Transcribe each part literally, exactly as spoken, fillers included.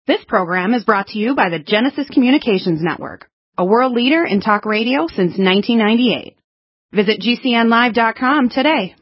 This program is brought to you by the Genesis Communications Network, a world leader in talk radio since nineteen ninety-eight. Visit G C N live dot com today.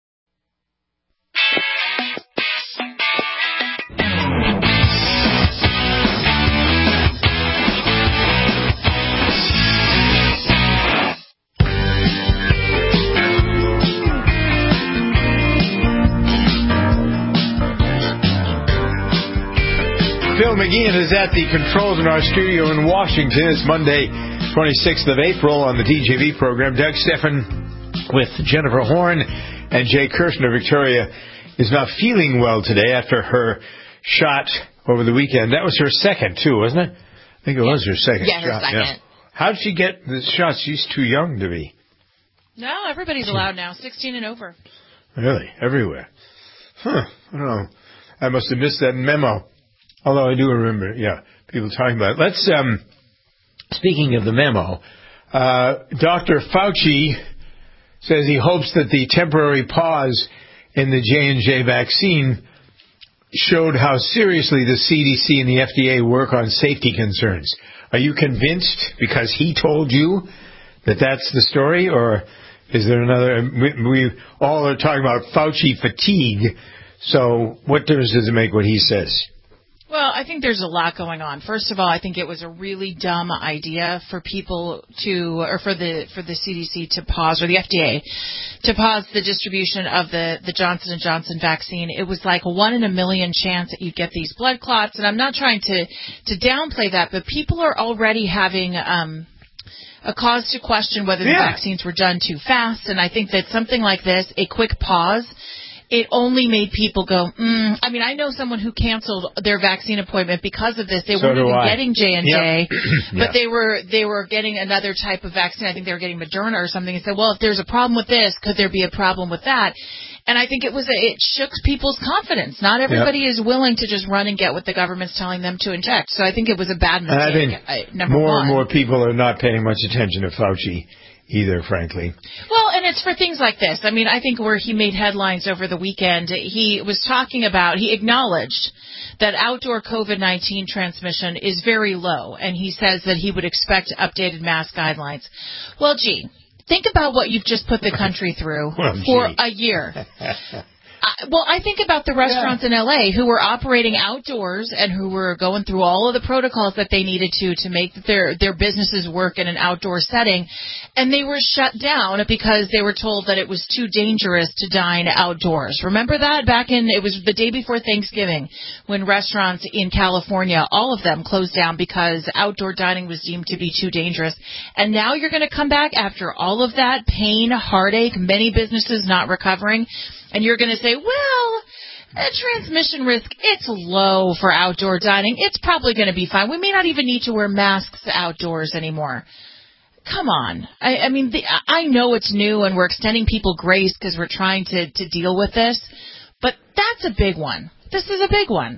Phil McGeehan is at the controls in our studio in Washington. It's Monday, twenty-sixth of April on the D J V program. Doug Stephan with Jennifer Horn and Jay Kirshner. Victoria is not feeling well today after her shot over the weekend. That was her second, too, wasn't it? I think it was her second yeah, shot. Her second. Yeah. How did she get the shot? She's too young to be. No, everybody's allowed now, sixteen and over. Really? Everywhere? Huh. I don't know. I must have missed that memo. Although I do remember, yeah, people talking about it. Let's, um, speaking of the memo, uh, Doctor Fauci says he hopes that the temporary pause in the J and J vaccine showed how seriously the C D C and the F D A work on safety concerns. Are you convinced because he told you that that's the story, or is there another? We, we all are talking about Fauci fatigue, so what difference does it make what he says? Well, I think there's a lot going on. First of all, I think it was a really dumb idea for people to, or for the for the C D C to pause, or the F D A to pause the distribution of the, the Johnson and Johnson vaccine. It was like a one in a million chance that you'd get these blood clots, and I'm not trying to, to downplay that, but people are already having um, a cause to question whether the yeah. vaccines were done too fast, and I think that something like this, a quick pause, it only made people go, mm. I mean, I know someone who canceled their vaccine appointment because of this. They so weren't even I. getting J and J, yep. but yeah. they were they were getting another type of vaccine. I think they were getting Moderna or something, and said, well, if there's a problem with this, could there be a problem with that? And I think it was a, it shook people's confidence. Not everybody yep. is willing to just run and get what the government's telling them to inject. So I think it was a bad mistake. And I think I, number more one. and more people are not paying much attention to Fauci either, frankly. Well, and it's for things like this. I mean, I think where he made headlines over the weekend, he was talking about, he acknowledged that outdoor COVID nineteen transmission is very low, and he says that he would expect updated mask guidelines. Well, gee, think about what you've just put the country through well, for gee. a year. I, well, I think about the restaurants yeah. in L A who were operating outdoors and who were going through all of the protocols that they needed to to make their, their businesses work in an outdoor setting, and they were shut down because they were told that it was too dangerous to dine outdoors. Remember that? Back in, it was the day before Thanksgiving when restaurants in California, all of them closed down because outdoor dining was deemed to be too dangerous. And now you're going to come back after all of that pain, heartache, many businesses not recovering, and you're going to say, well, the transmission risk, it's low for outdoor dining. It's probably going to be fine. We may not even need to wear masks outdoors anymore. Come on. I, I mean, the, I know it's new and we're extending people grace because we're trying to, to deal with this, but that's a big one. This is a big one.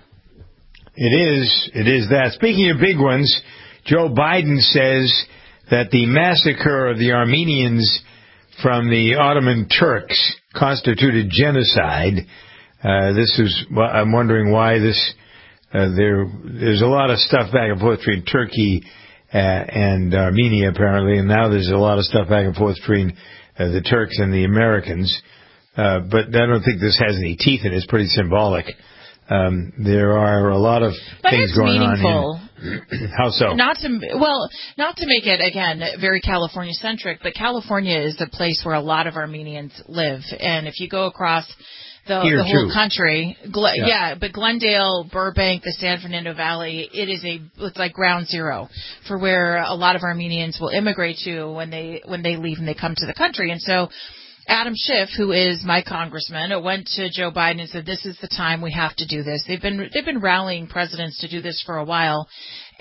It is. It is that. Speaking of big ones, Joe Biden says that the massacre of the Armenians from the Ottoman Turks constituted genocide. Uh, this is, I'm wondering why this, uh, there, there's a lot of stuff back and forth between Turkey uh, and Armenia, apparently, and now there's a lot of stuff back and forth between uh, the Turks and the Americans. Uh, but I don't think this has any teeth in it. It's pretty symbolic. Um, there are a lot of but things going meaningful. on. In, how so? Not to well, not to make it again very California centric, but California is a place where a lot of Armenians live, and if you go across the, the whole too. country, Gl- yeah. yeah, but Glendale, Burbank, the San Fernando Valley, it is a it's like ground zero for where a lot of Armenians will immigrate to when they when they leave and they come to the country, and so. Adam Schiff, who is my congressman, went to Joe Biden and said, "This is the time we have to do this." They've been they've been rallying presidents to do this for a while,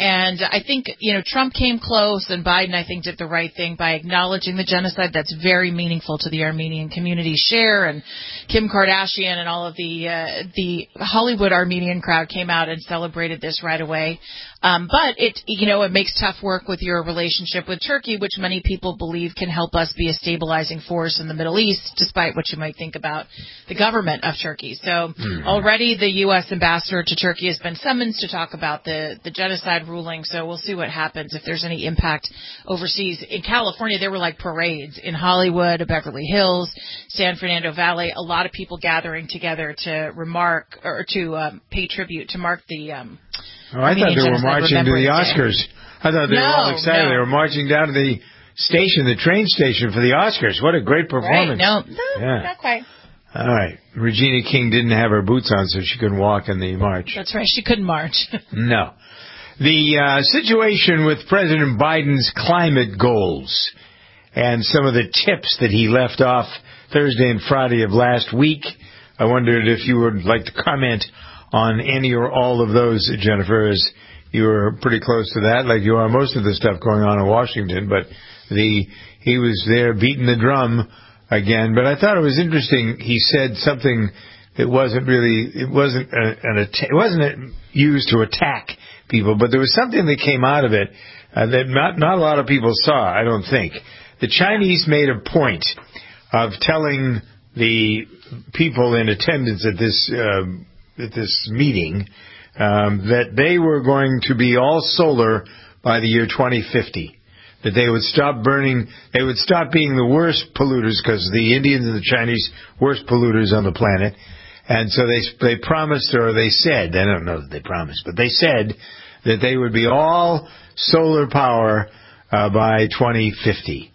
And I think, you know, Trump came close, and Biden, I think, did the right thing by acknowledging the genocide. That's very meaningful to the Armenian community. Cher and Kim Kardashian and all of the uh, the Hollywood Armenian crowd came out and celebrated this right away. Um, but it, you know, it makes tough work with your relationship with Turkey, which many people believe can help us be a stabilizing force in the Middle East, despite what you might think about the government of Turkey. So mm-hmm. already the U S ambassador to Turkey has been summoned to talk about the, the genocide ruling. So we'll see what happens if there's any impact overseas. In California, there were like parades in Hollywood, Beverly Hills, San Fernando Valley. A lot of people gathering together to remark or to um, pay tribute to mark the. Um, Oh, I thought they were marching to the Oscars. I thought they no, were all excited. No. They were marching down to the station, the train station, for the Oscars. What a great performance. Right. No, no yeah. not quite. All right. Regina King didn't have her boots on, so she couldn't walk in the march. That's right. She couldn't march. No. The uh, situation with President Biden's climate goals and some of the tips that he left off Thursday and Friday of last week, I wondered if you would like to comment on any or all of those, Jennifer, as you were pretty close to that, like you are most of the stuff going on in Washington. But the he was there beating the drum again. But I thought it was interesting. He said something that wasn't really, it wasn't a, an atta- it wasn't a, used to attack people, but there was something that came out of it uh, that not not a lot of people saw. I don't think the Chinese made a point of telling the people in attendance at this. Uh, at this meeting, um, that they were going to be all solar by the year twenty fifty. That they would stop burning, they would stop being the worst polluters, because the Indians and the Chinese worst polluters on the planet. And so they they promised, or they said, I don't know that they promised, but they said that they would be all solar power uh, by twenty fifty.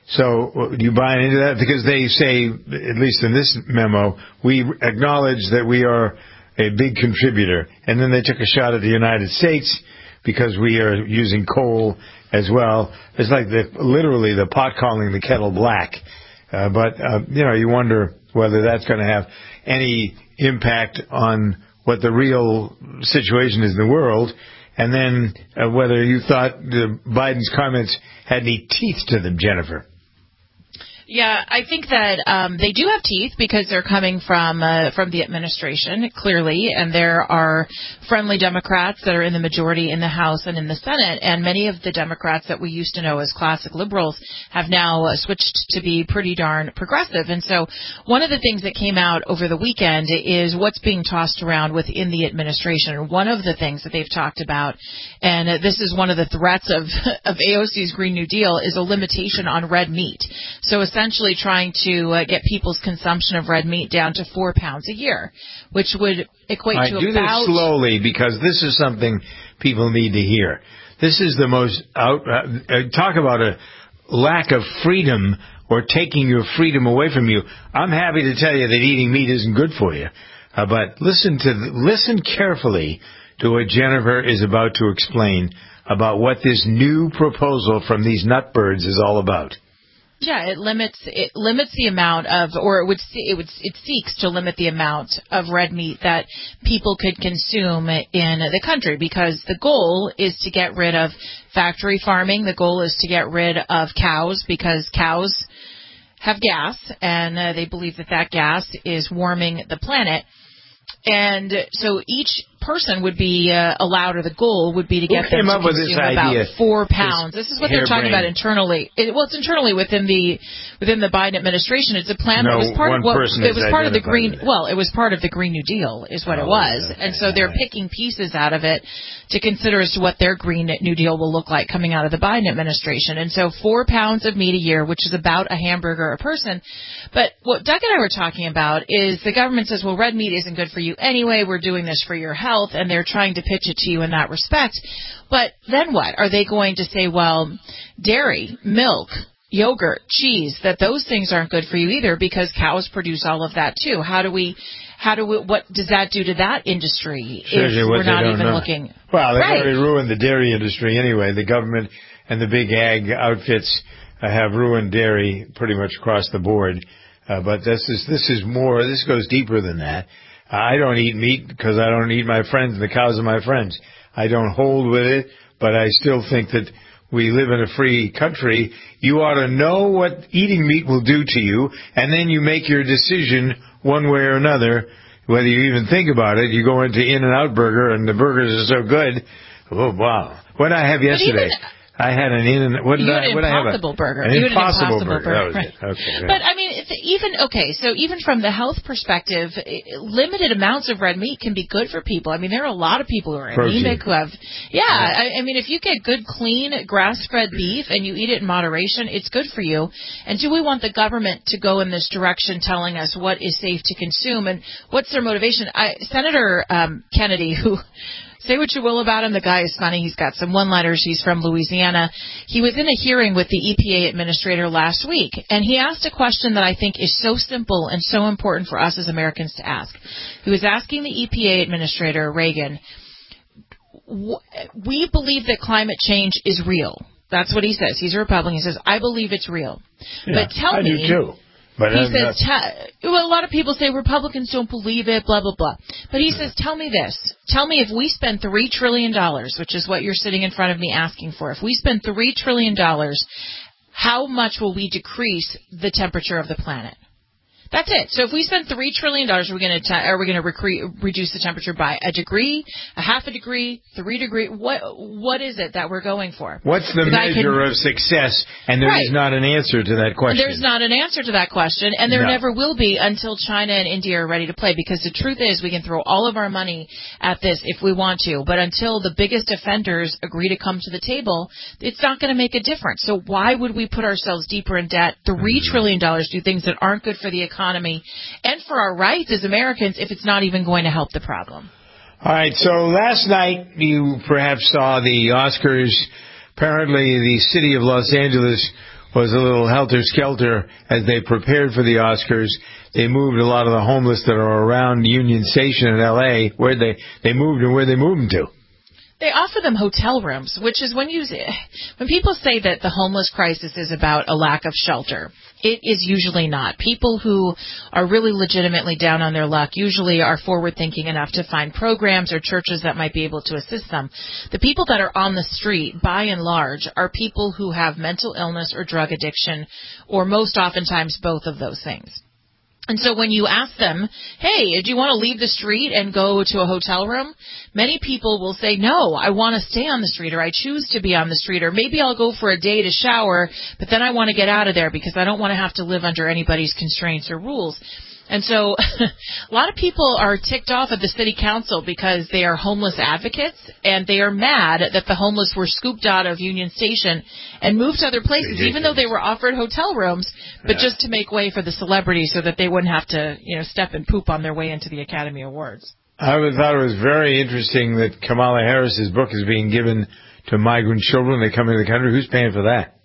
So do you buy into that? Because they say, at least in this memo, we acknowledge that we are a big contributor. And then they took a shot at the United States because we are using coal as well. It's like the, literally the pot calling the kettle black. Uh, but, uh, you know, you wonder whether that's going to have any impact on what the real situation is in the world. And then uh, whether you thought the Biden's comments had any teeth to them, Jennifer. Yeah, I think that um, they do have teeth because they're coming from uh, from the administration, clearly, and there are friendly Democrats that are in the majority in the House and in the Senate, and many of the Democrats that we used to know as classic liberals have now uh, switched to be pretty darn progressive. And so one of the things that came out over the weekend is what's being tossed around within the administration. And one of the things that they've talked about, and uh, this is one of the threats of, of A O C's Green New Deal, is a limitation on red meat. So essentially trying to uh, get people's consumption of red meat down to four pounds a year, which would equate right, to do about... this slowly, because this is something people need to hear. This is the most... out. Uh, talk about a lack of freedom or taking your freedom away from you. I'm happy to tell you that eating meat isn't good for you. Uh, but listen to listen carefully to what Jennifer is about to explain about what this new proposal from these nutbirds is all about. Yeah, it limits it limits the amount of, or it would it would it seeks to limit the amount of red meat that people could consume in the country, because the goal is to get rid of factory farming. The goal is to get rid of cows, because cows have gas, and uh, they believe that that gas is warming the planet. And so each person would be uh, allowed, or the goal would be to get them to consume about four pounds. This is what they're talking about internally. It, well, it's internally within the within the Biden administration. It's a plan no, that was part of what it was part of the green. It. Well, it was part of the Green New Deal, is what oh, it was, okay. And so they're picking pieces out of it to consider as to what their Green New Deal will look like coming out of the Biden administration. And so four pounds of meat a year, which is about a hamburger a person. But what Doug and I were talking about is the government says, well, red meat isn't good for you anyway. We're doing this for your health, and they're trying to pitch it to you in that respect. But then what? Are they going to say, well, dairy, milk, yogurt, cheese, that those things aren't good for you either, because cows produce all of that too? How do we, how do we, what does that do to that industry Shows if we're not even know. looking? Well, they've right. already ruined the dairy industry anyway. The government and the big ag outfits uh, have ruined dairy pretty much across the board. Uh, but this is, this is more, this goes deeper than that. I don't eat meat because I don't eat my friends and the cows of my friends. I don't hold with it, but I still think that we live in a free country. You ought to know what eating meat will do to you, and then you make your decision one way or another, whether you even think about it. You go into In-N-Out Burger, and the burgers are so good. Oh, wow. What did I have yesterday? I had an in what did you I, had an what impossible I burger. An you impossible, had an impossible burger. burger. That was right. it. Okay. Yeah. But I mean, it's even okay. So even from the health perspective, limited amounts of red meat can be good for people. I mean, there are a lot of people who are Protein. anemic who have. Yeah, yeah. I, I mean, if you get good, clean, grass-fed beef and you eat it in moderation, it's good for you. And do we want the government to go in this direction, telling us what is safe to consume and what's their motivation? I, Senator um, Kennedy, who. Say what you will about him. The guy is funny. He's got some one-liners. He's from Louisiana. He was in a hearing with the E P A administrator last week, and he asked a question that I think is so simple and so important for us as Americans to ask. He was asking the E P A administrator, Reagan, we believe that climate change is real. That's what he says. He's a Republican. He says, I believe it's real. Yeah, but tell I me. do too. But he I'm says, not... t- well, a lot of people say Republicans don't believe it, blah, blah, blah. But he says, tell me this. Tell me if we spend three trillion dollars, which is what you're sitting in front of me asking for, if we spend three trillion dollars, how much will we decrease the temperature of the planet? That's it. So if we spend three trillion dollars, are we going to te- are we going to recre- reduce the temperature by a degree, a half a degree, three degree? What what is it that we're going for? What's the measure can, of success? And there right. is not an answer to that question. There's not an answer to that question, and there no. never will be until China and India are ready to play. Because the truth is, we can throw all of our money at this if we want to, but until the biggest offenders agree to come to the table, it's not going to make a difference. So why would we put ourselves deeper in debt? Three mm-hmm. trillion dollars do things that aren't good for the economy. economy and for our rights as Americans if it's not even going to help the problem. All right, so last night you perhaps saw the Oscars. Apparently the city of Los Angeles was a little helter-skelter as they prepared for the Oscars. They moved a lot of the homeless that are around Union Station in L A, where they, they moved and where they moved them to. They offer them hotel rooms, which is when you when people say that the homeless crisis is about a lack of shelter. It is usually not. People who are really legitimately down on their luck usually are forward-thinking enough to find programs or churches that might be able to assist them. The people that are on the street, by and large, are people who have mental illness or drug addiction, or most oftentimes both of those things. And so when you ask them, hey, do you want to leave the street and go to a hotel room? Many people will say, no, I want to stay on the street, or I choose to be on the street, or maybe I'll go for a day to shower, but then I want to get out of there because I don't want to have to live under anybody's constraints or rules. And so a lot of people are ticked off at the city council because they are homeless advocates, and they are mad that the homeless were scooped out of Union Station and moved to other places, Ridiculous. Even though they were offered hotel rooms, but yeah. just to make way for the celebrities so that they wouldn't have to, you know, step and poop on their way into the Academy Awards. I thought it was very interesting that Kamala Harris's book is being given to migrant children. They come into the country. Who's paying for that?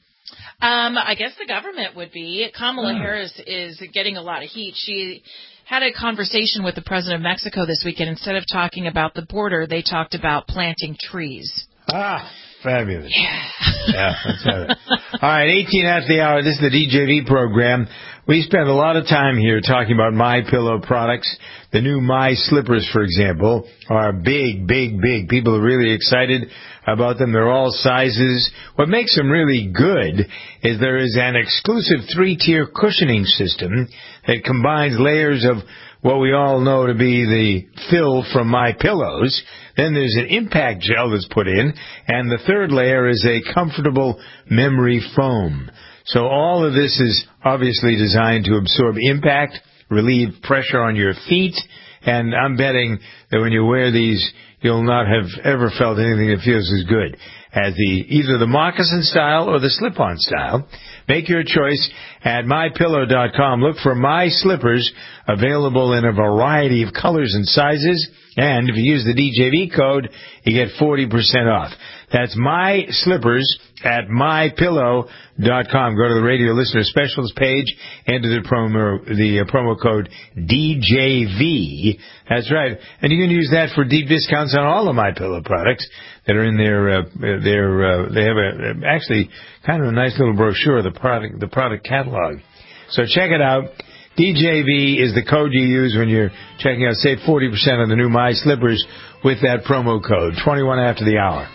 Um, I guess the government would be. Kamala oh. Harris is getting a lot of heat. She had a conversation with the president of Mexico this weekend. Instead of talking about the border, they talked about planting trees. Ah, fabulous. Yeah. Yeah, that's right. All right, eighteen after the hour. This is the D J V program. We spend a lot of time here talking about MyPillow products. The new My Slippers, for example, are big, big, big. People are really excited about them. They're all sizes. What makes them really good is there is an exclusive three-tier cushioning system that combines layers of what we all know to be the fill from MyPillows. Then there's an impact gel that's put in, and the third layer is a comfortable memory foam. So all of this is obviously designed to absorb impact, relieve pressure on your feet, and I'm betting that when you wear these, you'll not have ever felt anything that feels as good as the either the moccasin style or the slip-on style. Make your choice at my pillow dot com. Look for My Slippers, available in a variety of colors and sizes. And if you use the D J V code, you get forty percent off. That's My Slippers at my pillow dot com. Go to the radio listener specials page, enter the promo the uh, promo code D J V. That's right, and you can use that for deep discounts on all of MyPillow products that are in their uh, their. Uh, they have a actually kind of a nice little brochure, the product the product catalog. So check it out. D J V is the code you use when you're checking out. Save forty percent on the new My Slippers with that promo code. twenty-one after the hour.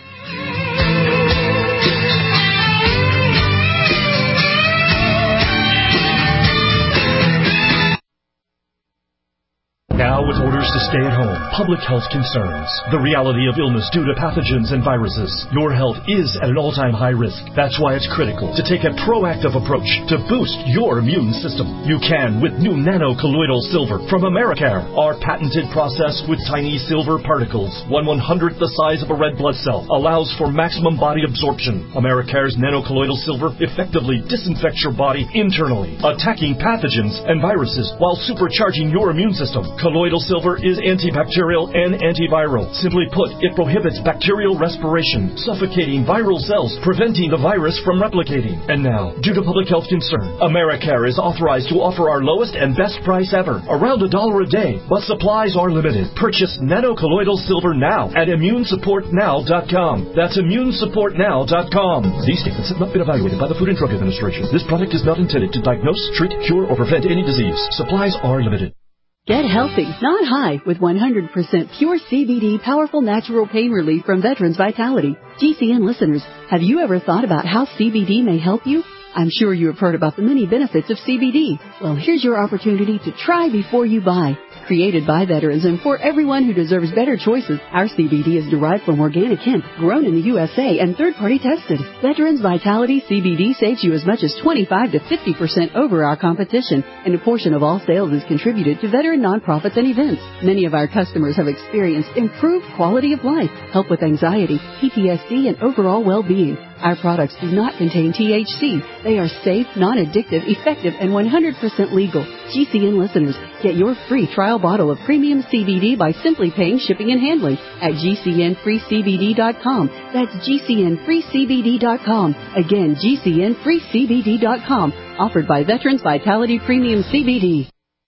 Now with orders to stay at home, public health concerns, the reality of illness due to pathogens and viruses, your health is at an all-time high risk. That's why it's critical to take a proactive approach to boost your immune system. You can with new nano-colloidal silver from Americare, our patented process with tiny silver particles, one one-hundredth the size of a red blood cell, allows for maximum body absorption. Americare's nano-colloidal silver effectively disinfects your body internally, attacking pathogens and viruses while supercharging your immune system. Colloidal silver is antibacterial and antiviral. Simply put, it prohibits bacterial respiration, suffocating viral cells, preventing the virus from replicating. And now, due to public health concern, Americare is authorized to offer our lowest and best price ever, around a dollar a day, but supplies are limited. Purchase nano-colloidal silver now at immune support now dot com. That's immune support now dot com. These statements have not been evaluated by the Food and Drug Administration. This product is not intended to diagnose, treat, cure, or prevent any disease. Supplies are limited. Get healthy, not high, with one hundred percent pure C B D powerful natural pain relief from Veterans Vitality. G C N listeners, have you ever thought about how C B D may help you? I'm sure you have heard about the many benefits of C B D. Well, here's your opportunity to try before you buy. Created by veterans and for everyone who deserves better choices, our C B D is derived from organic hemp, grown in the U S A and third-party tested. Veterans Vitality C B D saves you as much as twenty-five to fifty percent over our competition, and a portion of all sales is contributed to veteran nonprofits and events. Many of our customers have experienced improved quality of life, help with anxiety, P T S D, and overall well-being. Our products do not contain T H C. They are safe, non-addictive, effective, and one hundred percent legal. G C N listeners, get your free trial bottle of premium C B D by simply paying shipping and handling at G C N free C B D dot com. That's G C N free C B D dot com. Again, G C N free C B D dot com. Offered by Veterans Vitality Premium C B D.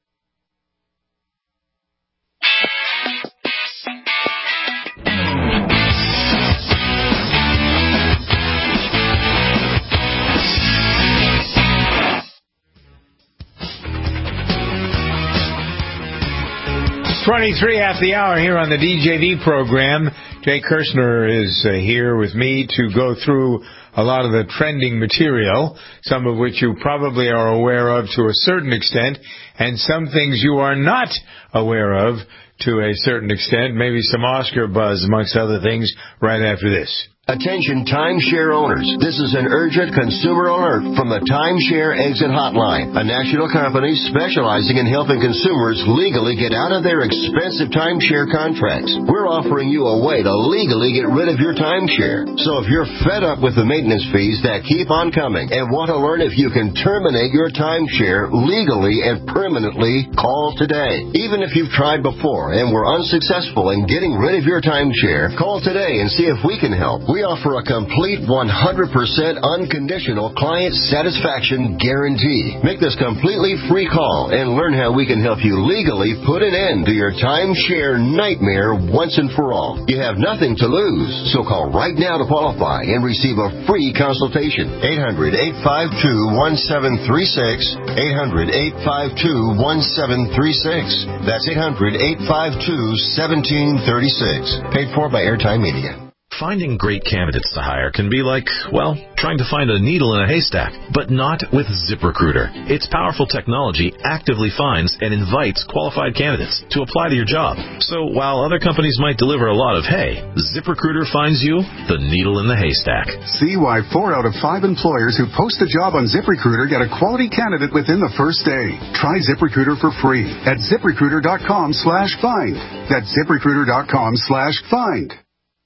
twenty-three after the hour here on the D J V program. Jay Kirshner is uh, here with me to go through a lot of the trending material, some of which you probably are aware of to a certain extent, and some things you are not aware of to a certain extent, maybe some Oscar buzz amongst other things right after this. Attention timeshare owners. This is an urgent consumer alert from the Timeshare Exit Hotline, a national company specializing in helping consumers legally get out of their expensive timeshare contracts. We're offering you a way to legally get rid of your timeshare. So if you're fed up with the maintenance fees that keep on coming and want to learn if you can terminate your timeshare legally and permanently, call today. Even if you've tried before and were unsuccessful in getting rid of your timeshare, call today and see if we can help. We offer a complete one hundred percent unconditional client satisfaction guarantee. Make this completely free call and learn how we can help you legally put an end to your timeshare nightmare once and for all. You have nothing to lose, so call right now to qualify and receive a free consultation. eight hundred, eight five two, one seven three six, eight hundred, eight five two, one seven three six. That's eight hundred, eight five two, one seven three six. Paid for by Airtime Media. Finding great candidates to hire can be like, well, trying to find a needle in a haystack, but not with ZipRecruiter. Its powerful technology actively finds and invites qualified candidates to apply to your job. So while other companies might deliver a lot of hay, ZipRecruiter finds you the needle in the haystack. See why four out of five employers who post a job on ZipRecruiter get a quality candidate within the first day. Try ZipRecruiter for free at ZipRecruiter.com slash find. That's ZipRecruiter.com slash find.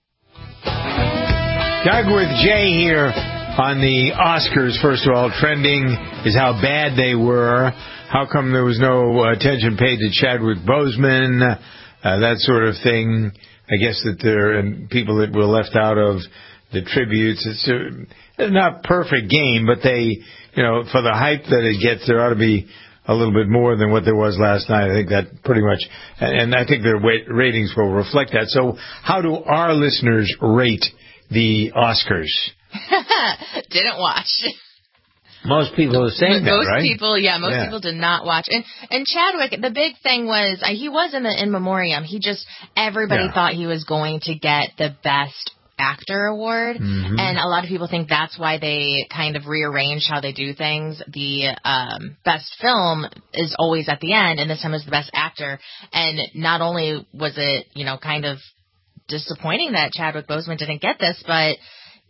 Doug with Jay here on the Oscars. First of all, trending is how bad they were. How come there was no attention paid to Chadwick Boseman? Uh, that sort of thing. I guess that there are people that were left out of the tributes. It's, a, it's not a perfect game, but they, you know, for the hype that it gets, there ought to be a little bit more than what there was last night. I think that pretty much, and I think their ratings will reflect that. So how do our listeners rate the Oscars? Didn't watch. Most people are saying that, most right? people, yeah, most Yeah. people did not watch. And and Chadwick, the big thing was uh, he was in the in memoriam. He just everybody Yeah. thought he was going to get the best actor award, Mhm. and a lot of people think that's why they kind of rearranged how they do things. The um, best film is always at the end, and this time is the best actor. And not only was it, you know, kind of disappointing that Chadwick Boseman didn't get this, but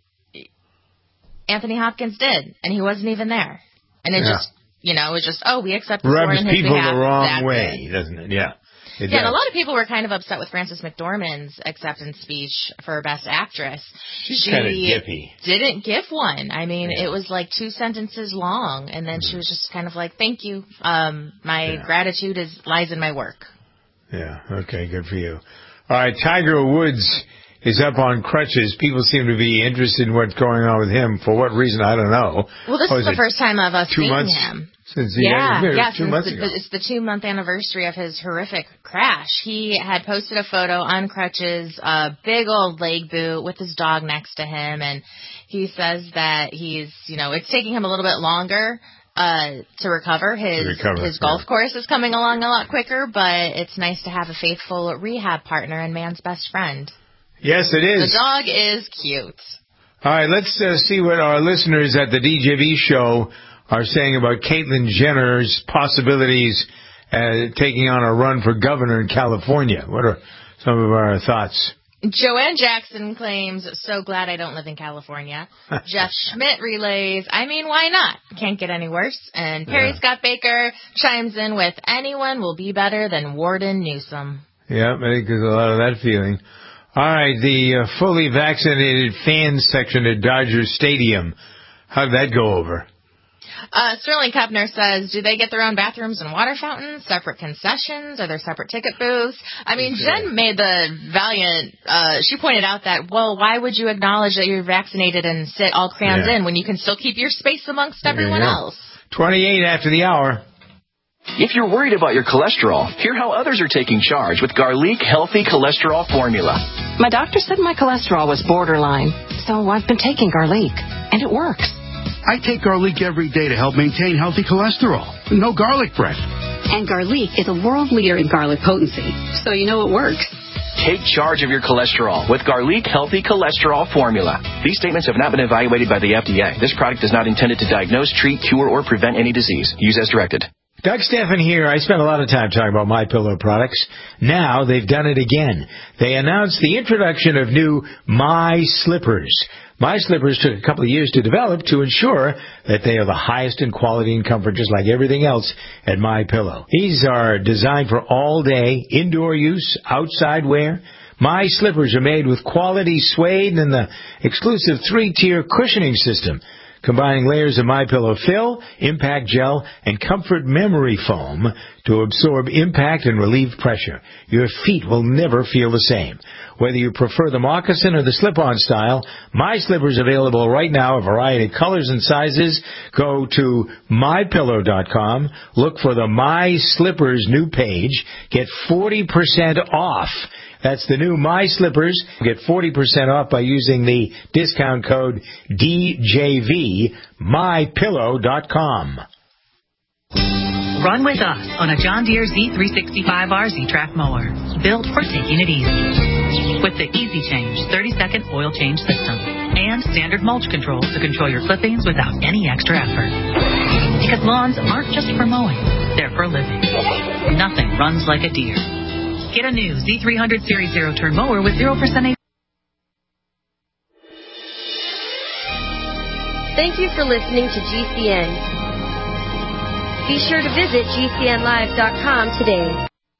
Anthony Hopkins did, and he wasn't even there. And it Yeah. just, you know, it was just, oh, we accept the award Rubs on his people behalf. the wrong Exactly. way, doesn't it? Yeah. It Yeah, and a does. lot of people were kind of upset with Frances McDormand's acceptance speech for Best Actress. She's she kind of dippy. didn't give one. I mean, Yeah. it was like two sentences long, and then Mm-hmm. she was just kind of like, thank you. Um, my Yeah. gratitude is lies in my work. Yeah, okay, good for you. All right, Tiger Woods is up on crutches. People seem to be interested in what's going on with him. For what reason, I don't know. Well, this Oh, is the it first time of us two seeing months him. Since he Yeah, had, yeah, two since months the, ago. it's the two-month anniversary of his horrific crash. He had posted a photo on crutches, a big old leg boot with his dog next to him, and he says that he's, you know, it's taking him a little bit longer uh, to recover. His To recover, his golf yeah. course is coming along a lot quicker, but it's nice to have a faithful rehab partner and man's best friend. Yes, it is. The dog is cute. All right, let's uh, see what our listeners at the D J V show are saying about Caitlyn Jenner's possibilities uh, taking on a run for governor in California. What are some of our thoughts? Joanne Jackson claims, so glad I don't live in California. Jeff Schmidt relays, I mean, why not? Can't get any worse. And Perry Yeah. Scott Baker chimes in with, anyone will be better than Warden Newsom. Yeah, I think there's a lot of that feeling. All right, the uh, fully vaccinated fans section at Dodger Stadium. How did that go over? Uh, Sterling Kepner says, do they get their own bathrooms and water fountains, separate concessions? Are there separate ticket booths? I mean, Okay. Jen made the valiant, uh, she pointed out that, well, why would you acknowledge that you're vaccinated and sit all crammed Yeah. in when you can still keep your space amongst There you everyone go. else? twenty-eight after the hour. If you're worried about your cholesterol, hear how others are taking charge with Garlic Healthy Cholesterol Formula. My doctor said my cholesterol was borderline, so I've been taking Garlic, and it works. I take garlic every day to help maintain healthy cholesterol. No garlic bread. And Garlic is a world leader in garlic potency, so you know it works. Take charge of your cholesterol with Garlic Healthy Cholesterol Formula. These statements have not been evaluated by the F D A. This product is not intended to diagnose, treat, cure, or prevent any disease. Use as directed. Doug Steffen here. I spent a lot of time talking about MyPillow products. Now they've done it again. They announced the introduction of new My Slippers. My Slippers took a couple of years to develop to ensure that they are the highest in quality and comfort, just like everything else at MyPillow. These are designed for all-day indoor use, outside wear. My Slippers are made with quality suede and the exclusive three-tier cushioning system, combining layers of MyPillow fill, impact gel, and comfort memory foam to absorb impact and relieve pressure. Your feet will never feel the same. Whether you prefer the moccasin or the slip-on style, My Slippers available right now, a variety of colors and sizes. Go to my pillow dot com, look for the My Slippers new page, get forty percent off. That's the new My Slippers. Get forty percent off by using the discount code D J V, my pillow dot com. Run with us on a John Deere Z three sixty-five R Z-Track mower, built for taking it easy. With the Easy Change thirty-second oil change system and standard mulch control to control your clippings without any extra effort. Because lawns aren't just for mowing, they're for living. Nothing runs like a Deere. Get a new Z three hundred Series zero-turn mower with zero percent A. Thank you for listening to G C N. Be sure to visit G C N live dot com today.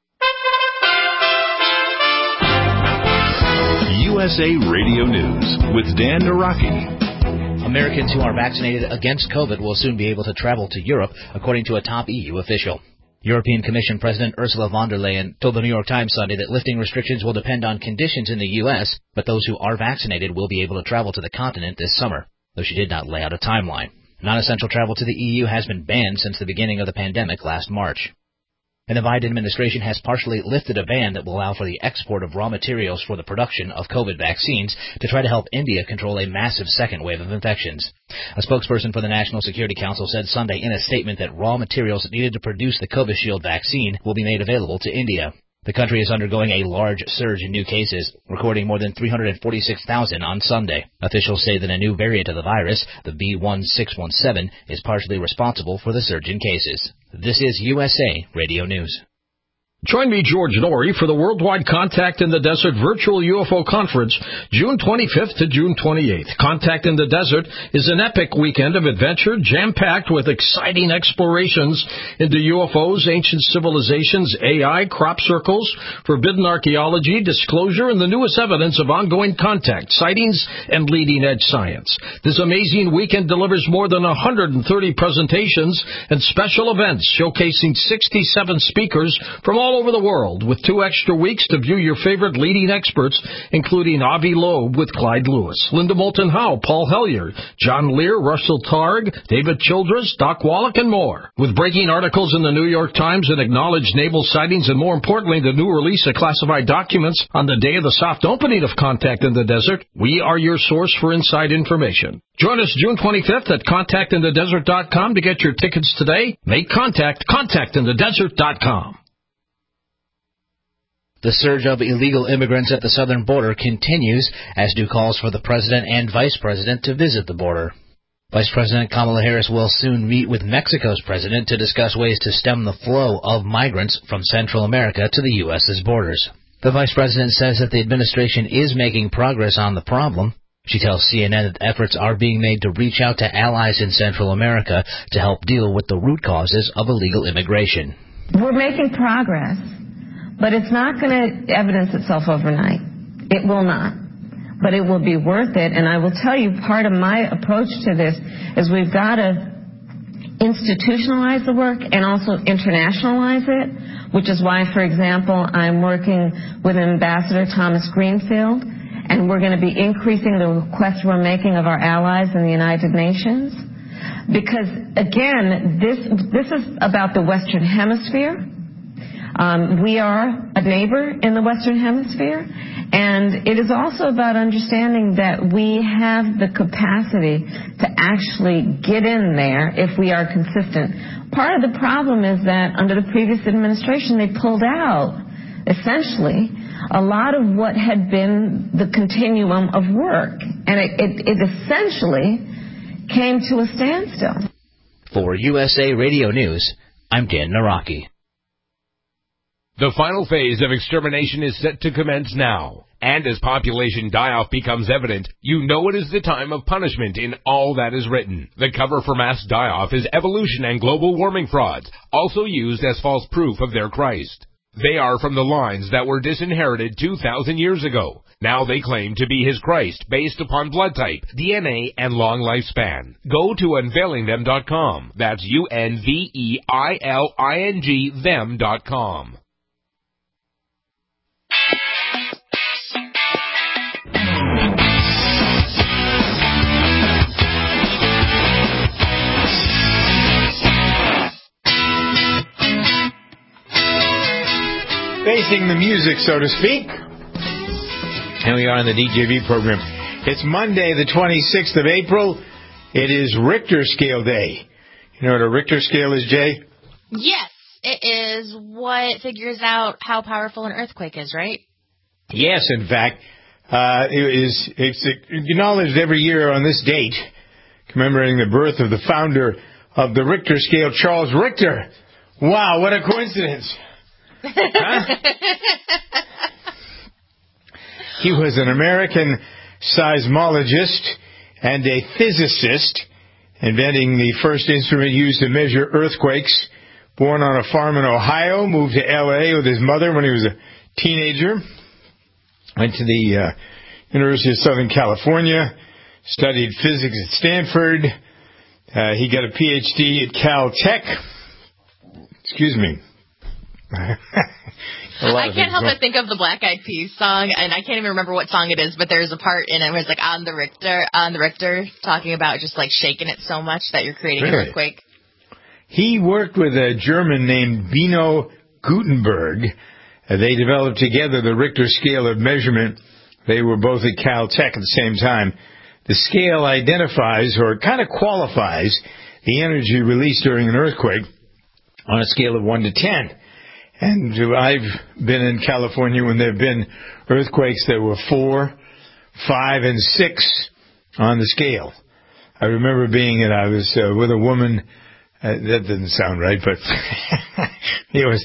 U S A Radio News with Dan Naraki. Americans who are vaccinated against COVID will soon be able to travel to Europe, according to a top E U official. European Commission President Ursula von der Leyen told the New York Times Sunday that lifting restrictions will depend on conditions in the U S, but those who are vaccinated will be able to travel to the continent this summer, though she did not lay out a timeline. Non-essential travel to the E U has been banned since the beginning of the pandemic last March. And the Biden administration has partially lifted a ban that will allow for the export of raw materials for the production of COVID vaccines to try to help India control a massive second wave of infections. A spokesperson for the National Security Council said Sunday in a statement that raw materials needed to produce the Covishield vaccine will be made available to India. The country is undergoing a large surge in new cases, recording more than three hundred forty-six thousand on Sunday. Officials say that a new variant of the virus, the B one six one seven, is partially responsible for the surge in cases. This is U S A Radio News. Join me, George Norrie, for the Worldwide Contact in the Desert Virtual U F O Conference, June twenty-fifth to June twenty-eighth. Contact in the Desert is an epic weekend of adventure, jam-packed with exciting explorations into U F Os, ancient civilizations, A I, crop circles, forbidden archaeology, disclosure, and the newest evidence of ongoing contact, sightings, and leading-edge science. This amazing weekend delivers more than one hundred thirty presentations and special events showcasing sixty-seven speakers from all all over the world, with two extra weeks to view your favorite leading experts, including Avi Loeb with Clyde Lewis, Linda Moulton Howe, Paul Hellyer, John Lear, Russell Targ, David Childress, Doc Wallach, and more. With breaking articles in the New York Times and acknowledged naval sightings, and more importantly, the new release of classified documents on the day of the soft opening of Contact in the Desert, we are your source for inside information. Join us June twenty-fifth at contact in the desert dot com to get your tickets today. Make contact, contact in the desert dot com. The surge of illegal immigrants at the southern border continues, as do calls for the president and vice president to visit the border. Vice President Kamala Harris will soon meet with Mexico's president to discuss ways to stem the flow of migrants from Central America to the U S's borders. The vice president says that the administration is making progress on the problem. She tells C N N that efforts are being made to reach out to allies in Central America to help deal with the root causes of illegal immigration. We're making progress. But it's not going to evidence itself overnight. It will not. But it will be worth it. And I will tell you, part of my approach to this is we've got to institutionalize the work and also internationalize it, which is why, for example, I'm working with Ambassador Thomas Greenfield, and we're going to be increasing the requests we're making of our allies in the United Nations. Because, again, this, this is about the Western Hemisphere. Um, we are a neighbor in the Western Hemisphere, and it is also about understanding that we have the capacity to actually get in there if we are consistent. Part of the problem is that under the previous administration, they pulled out, essentially, a lot of what had been the continuum of work, and it, it, it essentially came to a standstill. For U S A Radio News, I'm Dan Naraki. The final phase of extermination is set to commence now. And as population die-off becomes evident, you know it is the time of punishment in all that is written. The cover for mass die-off is evolution and global warming frauds, also used as false proof of their Christ. They are from the lines that were disinherited two thousand years ago. Now they claim to be his Christ based upon blood type, D N A, and long lifespan. Go to unveiling them dot com. That's U N V E I L I N G them dot com. Facing the music, so to speak. And we are on the D J V program. It's Monday, the twenty-sixth of April. It is Richter Scale Day. You know what a Richter scale is, Jay? Yes, it is what figures out how powerful an earthquake is, right? Yes, in fact. Uh, it is, it's acknowledged every year on this date, commemorating the birth of the founder of the Richter scale, Charles Richter. Wow, what a coincidence. Huh? He was an American seismologist and a physicist, inventing the first instrument used to measure earthquakes. Born on a farm in Ohio, moved to L A with his mother when he was a teenager. Went to the uh, University of Southern California, studied physics at Stanford. Uh, he got a P H D at Caltech. Excuse me. I can't help but think of the Black Eyed Peas song, and I can't even remember what song it is, but there's a part in it where it's like on the Richter, on the Richter, talking about just like shaking it so much that you're creating really? an earthquake. He worked with a German named Bino Gutenberg. Uh, they developed together the Richter scale of measurement. They were both at Caltech at the same time. The scale identifies or kind of qualifies the energy released during an earthquake on a scale of one to ten. And I've been in California when there have been earthquakes that were four, five, and six on the scale. I remember being, and I was uh, with a woman. Uh, that didn't sound right, but it was.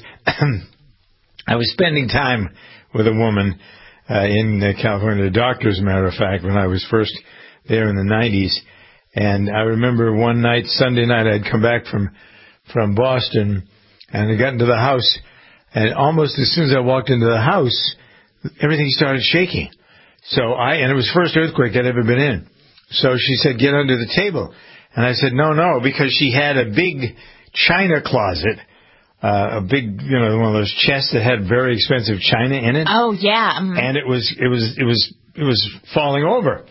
I was spending time with a woman uh, in uh, California, a doctor, as a matter of fact, when I was first there in the nineties. And I remember one night, Sunday night, I'd come back from from Boston, and I got into the house, and almost as soon as I walked into the house, everything started shaking. So I, and it was the first earthquake I'd ever been in. So she said, get under the table. And I said, no, no, because she had a big china closet, uh, a big, you know, one of those chests that had very expensive china in it. Oh, yeah. Mm-hmm. And it was, it was, it was, it was falling over.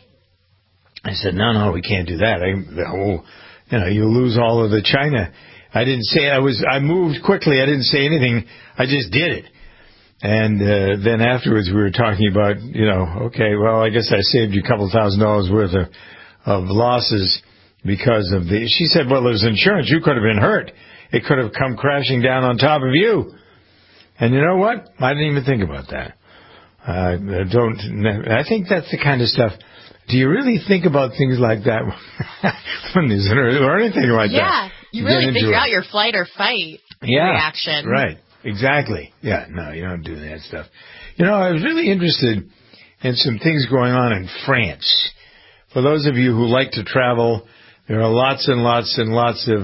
I said, no, no, we can't do that. I, the whole, you know, you lose all of the china. I didn't say, I was, I moved quickly. I didn't say anything. I just did it. And uh, then afterwards we were talking about, you know, okay, well, I guess I saved you a couple thousand dollars worth of, of losses because of the... She said, well, there's insurance. You could have been hurt. It could have come crashing down on top of you. And you know what? I didn't even think about that. Uh, don't... I think that's the kind of stuff... Do you really think about things like that when there's an earthquake or anything like yeah, that? Yeah, you really figure it. out your flight or fight yeah, reaction. Right. Exactly. Yeah, no, you don't do that stuff. You know, I was really interested in some things going on in France. For those of you who like to travel, there are lots and lots and lots of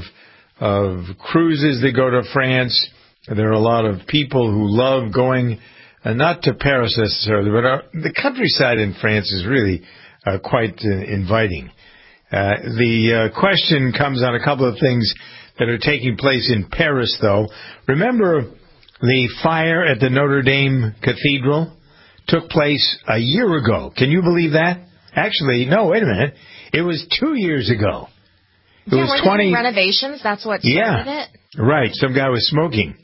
of cruises that go to France. There are a lot of people who love going, uh, not to Paris necessarily, but uh, the countryside in France is really uh, quite uh, inviting. Uh, the uh, question comes on a couple of things that are taking place in Paris, though. Remember... The fire at the Notre Dame Cathedral took place a year ago. Can you believe that? Actually, no, wait a minute. It was two years ago. It yeah, was were twenty there renovations? That's what started yeah, it? Right. Some guy was smoking.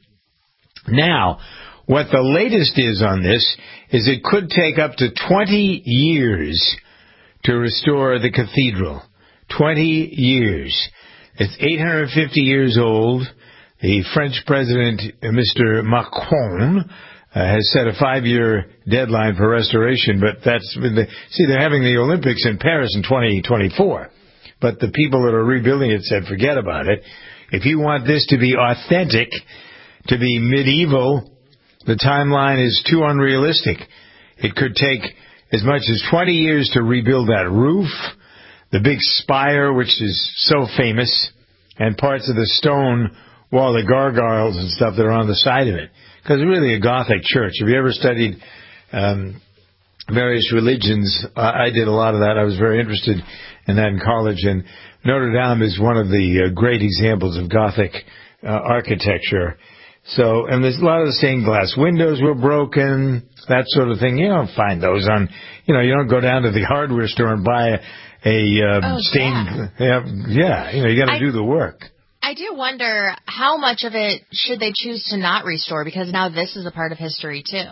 Now, what the latest is on this is it could take up to twenty years to restore the cathedral. twenty years. It's eight hundred fifty years old. The French president, Mister Macron, uh, has set a five-year deadline for restoration, but that's been the, see, they're having the Olympics in Paris in twenty twenty-four, but the people that are rebuilding it said, forget about it. If you want this to be authentic, to be medieval, the timeline is too unrealistic. It could take as much as twenty years to rebuild that roof, the big spire, which is so famous, and parts of the stone wall, the gargoyles and stuff that are on the side of it. Because it's really a Gothic church. Have you ever studied um, various religions? Uh, I did a lot of that. I was very interested in that in college. And Notre Dame is one of the uh, great examples of Gothic uh, architecture. So, and there's a lot of the stained glass windows were broken, that sort of thing. You don't find those on, you know, you don't go down to the hardware store and buy a, a um, oh, stained, yeah. yeah, yeah, you know, you got to do the work. I do wonder how much of it should they choose to not restore, because now this is a part of history too.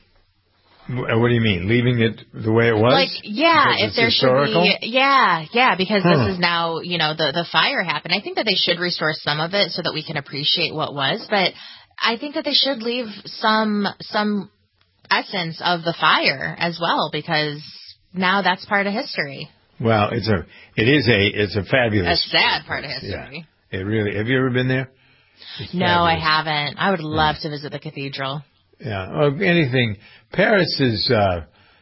What do you mean? Leaving it the way it was? Like, yeah, if there historical? should be, yeah, yeah, because huh. this is now, you know, the, the fire happened. I think that they should restore some of it so that we can appreciate what was, but I think that they should leave some, some essence of the fire as well, because now that's part of history. Well, it's a, it is a, it's a fabulous. A sad part of history. Yeah. It really. Have you ever been there? It's no, fabulous. I haven't. I would love yeah. to visit the cathedral. Yeah, oh, anything. Paris is. Uh,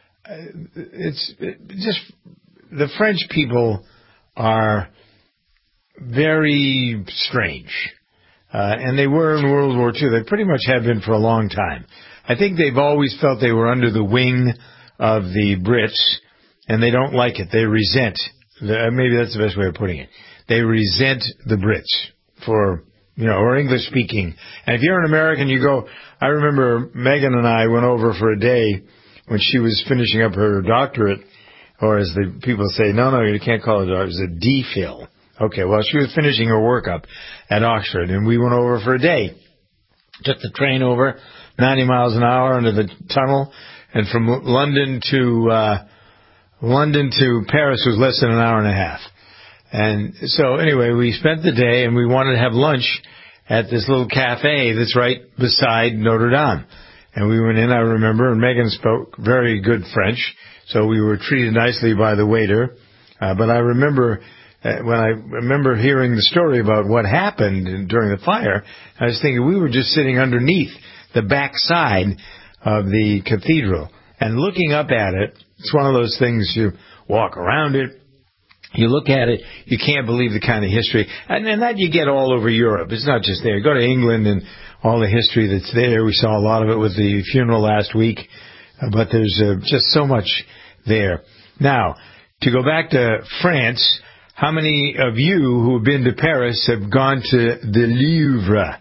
it's it just the French people are very strange, uh, and they were in World War Two. They pretty much have been for a long time. I think they've always felt they were under the wing of the Brits, and they don't like it. They resent. The, maybe that's the best way of putting it. They resent the Brits for, you know, or English speaking. And if you're an American, you go, I remember Megan and I went over for a day when she was finishing up her doctorate, or as the people say, no, no, you can't call it a doctorate, it was a D Phil. Okay, well, she was finishing her work up at Oxford, and we went over for a day. Took the train over, ninety miles an hour under the tunnel, and from London to uh, London to Paris was less than an hour and a half. And so anyway, we spent the day, and we wanted to have lunch at this little cafe that's right beside Notre Dame. And we went in, I remember, and Megan spoke very good French, so we were treated nicely by the waiter. Uh, but I remember uh, when I remember hearing the story about what happened during the fire, I was thinking we were just sitting underneath the back side of the cathedral. And looking up at it, it's one of those things you walk around it, you look at it, you can't believe the kind of history. And, and that you get all over Europe. It's not just there. Go to England and all the history that's there. We saw a lot of it with the funeral last week. Uh, but there's uh, just so much there. Now, to go back to France, how many of you who have been to Paris have gone to the Louvre?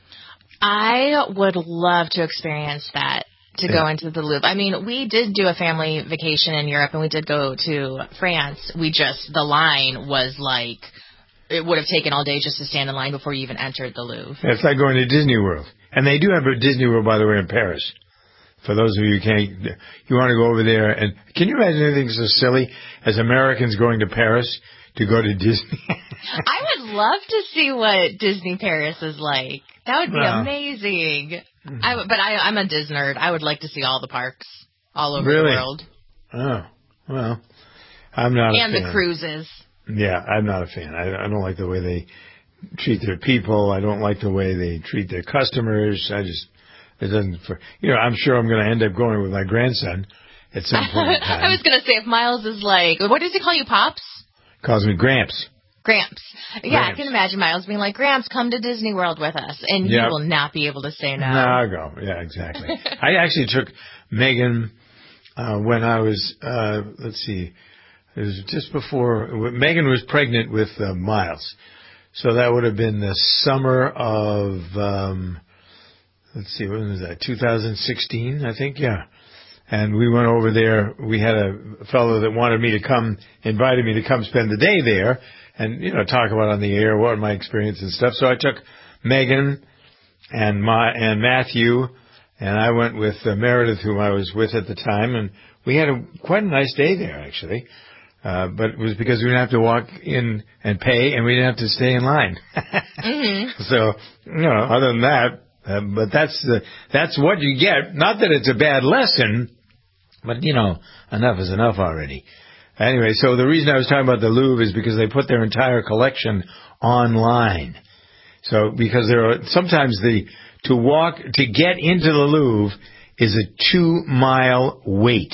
I would love to experience that, to yeah. go into the Louvre. I mean, we did do a family vacation in Europe, and we did go to France. We just, the line was like, it would have taken all day just to stand in line before you even entered the Louvre. Yeah, it's like going to Disney World. And they do have a Disney World, by the way, in Paris. For those of you who can't, you want to go over there, and can you imagine anything so silly as Americans going to Paris to go to Disney? I would love to see what Disney Paris is like. That would be well, amazing. Mm-hmm. I, but I, I'm a Disney nerd. I would like to see all the parks all over really? the world. Oh, well, I'm not and a fan. And the cruises. Yeah, I'm not a fan. I, I don't like the way they treat their people. I don't like the way they treat their customers. I just... It doesn't, for, you know, I'm sure I'm going to end up going with my grandson at some point in time. I was going to say, if Miles is like, what does he call you, Pops? Calls me Gramps. Gramps. Yeah, Gramps. I can imagine Miles being like, Gramps, come to Disney World with us. And yep. you will not be able to say no. No, I'll go. Yeah, exactly. I actually took Megan uh, when I was, uh, let's see, it was just before, Megan was pregnant with uh, Miles. So that would have been the summer of... Um, Let's see, when was that? two thousand sixteen, I think, yeah. And we went over there. We had a fellow that wanted me to come, invited me to come spend the day there and, you know, talk about on the air what my experience and stuff. So I took Megan and my and Matthew, and I went with uh, Meredith, whom I was with at the time, and we had a quite a nice day there, actually. Uh, but it was because we didn't have to walk in and pay, and we didn't have to stay in line. mm-hmm. So, you know, other than that, Uh, but that's the, that's what you get. Not that it's a bad lesson, but, you know, enough is enough already. Anyway, so the reason I was talking about the Louvre is because they put their entire collection online. So, because there are, sometimes the, to walk, to get into the Louvre is a two-mile wait.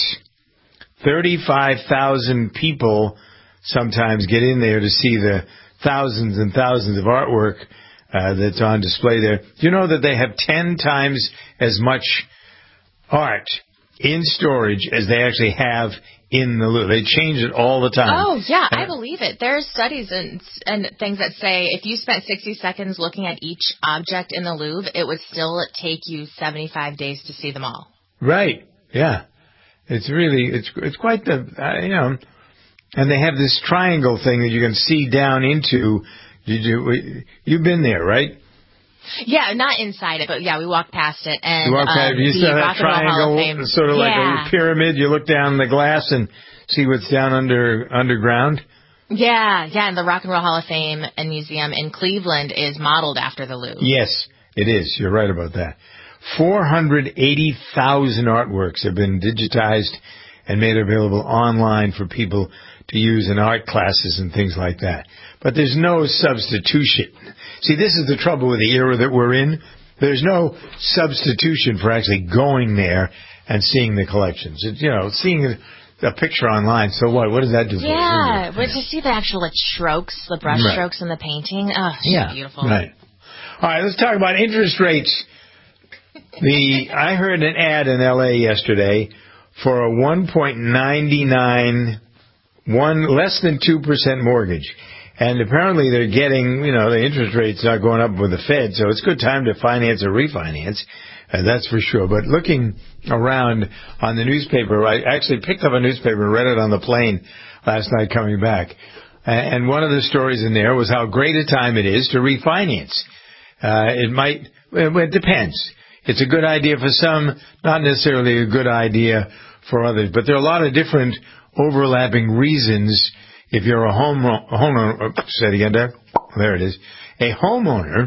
thirty-five thousand people sometimes get in there to see the thousands and thousands of artwork Uh, that's on display there. Do you know that they have ten times as much art in storage as they actually have in the Louvre? They change it all the time. Oh, yeah, I believe it. There's studies and, and things that say if you spent sixty seconds looking at each object in the Louvre, it would still take you seventy-five days to see them all. Right, yeah. It's really, it's it's quite the, uh, you know, and they have this triangle thing that you can see down into. Did you, you've been there, right? Yeah, not inside it, but yeah, we walked past it. And you walked past um, it. You saw that triangle, sort of yeah. like a pyramid. You look down the glass and see what's down under underground. Yeah, yeah, and the Rock and Roll Hall of Fame and Museum in Cleveland is modeled after the Louvre. Yes, it is. You're right about that. four hundred eighty thousand artworks have been digitized and made available online for people to use in art classes and things like that. But there's no substitution. See, this is the trouble with the era that we're in. There's no substitution for actually going there and seeing the collections. It, you know, seeing a, a picture online, so what? What does that do for you? Yeah, but to see the actual like strokes, the brush right. strokes in the painting, oh, it's yeah, so beautiful. Right. All right, let's talk about interest rates. The I heard an ad in L A yesterday for a one point nine nine, one less than two percent mortgage. And apparently they're getting, you know, the interest rate's not going up with the Fed, so it's a good time to finance or refinance. Uh, that's for sure. But looking around on the newspaper, I actually picked up a newspaper and read it on the plane last night coming back. And one of the stories in there was how great a time it is to refinance. Uh, it might, well, it depends. It's a good idea for some, not necessarily a good idea for others. But there are a lot of different overlapping reasons. If you're a home homeowner, say it again, Dad. There it is. A homeowner,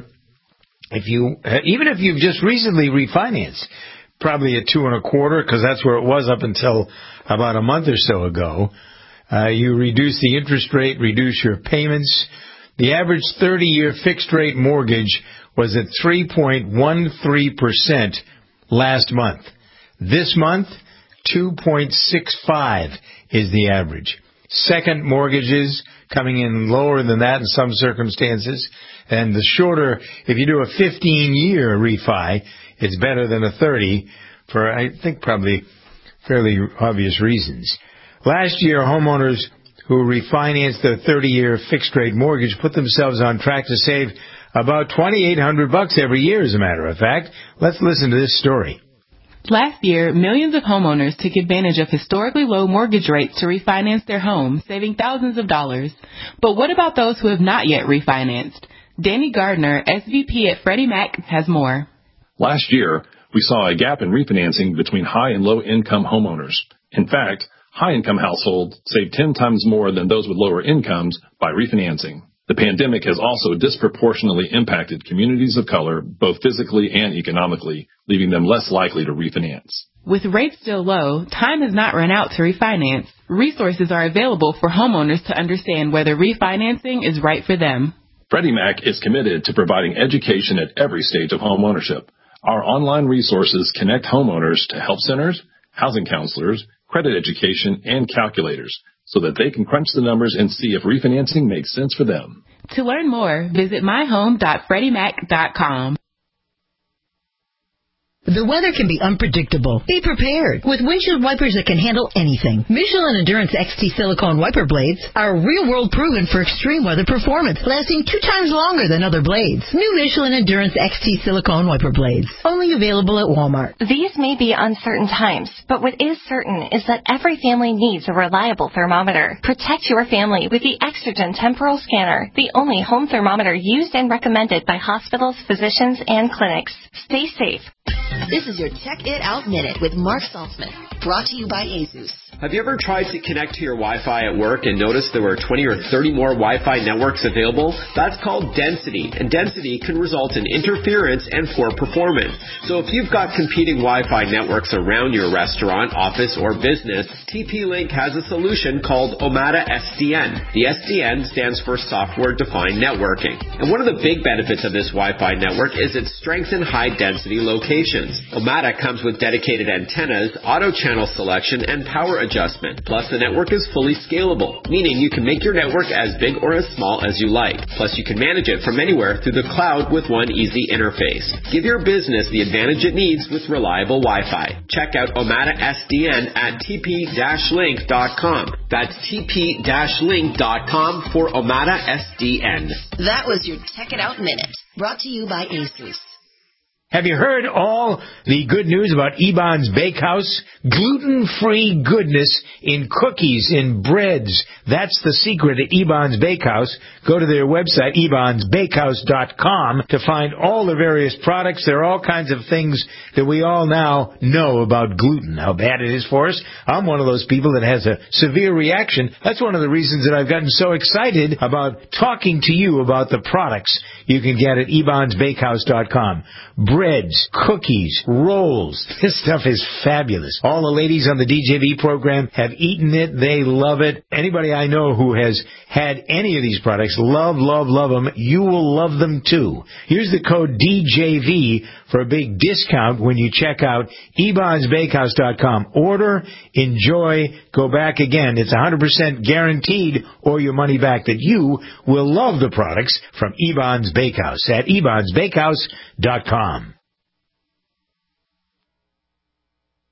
if you, even if you've just recently refinanced, probably at two and a quarter, because that's where it was up until about a month or so ago, uh, you reduce the interest rate, reduce your payments. The average thirty-year fixed-rate mortgage was at three point one three percent last month. This month, two point six five is the average. Second mortgages coming in lower than that in some circumstances. And the shorter, if you do a fifteen-year refi, it's better than a thirty for, I think, probably fairly obvious reasons. Last year, homeowners who refinanced their thirty-year fixed-rate mortgage put themselves on track to save about twenty-eight hundred bucks every year, as a matter of fact. Let's listen to this story. Last year, millions of homeowners took advantage of historically low mortgage rates to refinance their homes, saving thousands of dollars. But what about those who have not yet refinanced? Danny Gardner, S V P at Freddie Mac, has more. Last year, we saw a gap in refinancing between high and low income homeowners. In fact, high income households saved ten times more than those with lower incomes by refinancing. The pandemic has also disproportionately impacted communities of color, both physically and economically, leaving them less likely to refinance. With rates still low, time has not run out to refinance. Resources are available for homeowners to understand whether refinancing is right for them. Freddie Mac is committed to providing education at every stage of home ownership. Our online resources connect homeowners to help centers, housing counselors, credit education, and calculators, so that they can crunch the numbers and see if refinancing makes sense for them. To learn more, visit my home dot freddie mac dot com. The weather can be unpredictable. Be prepared with windshield wipers that can handle anything. Michelin Endurance X T silicone wiper blades are real-world proven for extreme weather performance, lasting two times longer than other blades. New Michelin Endurance X T silicone wiper blades, only available at Walmart. These may be uncertain times, but what is certain is that every family needs a reliable thermometer. Protect your family with the Exergen Temporal Scanner, the only home thermometer used and recommended by hospitals, physicians, and clinics. Stay safe. This is your Tech It Out Minute with Mark Saltzman, brought to you by ASUS. Have you ever tried to connect to your Wi-Fi at work and noticed there were twenty or thirty more Wi-Fi networks available? That's called density, and density can result in interference and poor performance. So if you've got competing Wi-Fi networks around your restaurant, office, or business, T P-Link has a solution called Omada S D N. The S D N stands for Software Defined Networking. And one of the big benefits of this Wi-Fi network is its strength in high-density locations. Omada comes with dedicated antennas, auto-channel selection, and power adjustment. Plus, the network is fully scalable, meaning you can make your network as big or as small as you like. Plus, you can manage it from anywhere through the cloud with one easy interface. Give your business the advantage it needs with reliable Wi-Fi. Check out Omada S D N at t p dash link dot com. That's t p dash link dot com for Omada S D N. That was your Tech It Out Minute, brought to you by ASUS. Have you heard all the good news about Eban's Bakehouse? Gluten-free goodness in cookies, in breads. That's the secret at Eban's Bakehouse. Go to their website, ebans bakehouse dot com, to find all the various products. There are all kinds of things that we all now know about gluten, how bad it is for us. I'm one of those people that has a severe reaction. That's one of the reasons that I've gotten so excited about talking to you about the products you can get at ebans bakehouse dot com. Breads, cookies, rolls. This stuff is fabulous. All the ladies on the D J V program have eaten it. They love it. Anybody I know who has had any of these products, love, love, love them. You will love them too. Use the code D J V for a big discount when you check out ebans bakehouse dot com. Order, enjoy, go back again. It's one hundred percent guaranteed or your money back that you will love the products from Eban's Bakehouse at ebans bakehouse dot com.